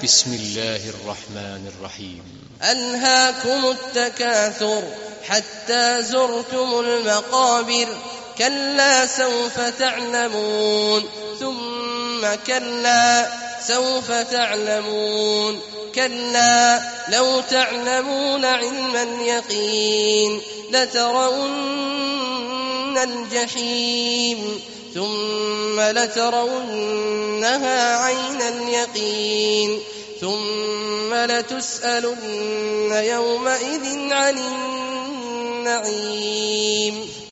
بسم الله الرحمن الرحيم. ألهاكم التكاثر حتى زرتم المقابر كلا سوف تعلمون ثم كلا سوف تعلمون كلا لو تعلمون علم اليقين لترون الجحيم ثم لترونها عين اليقين ثم لتسألن يومئذ عن النعيم.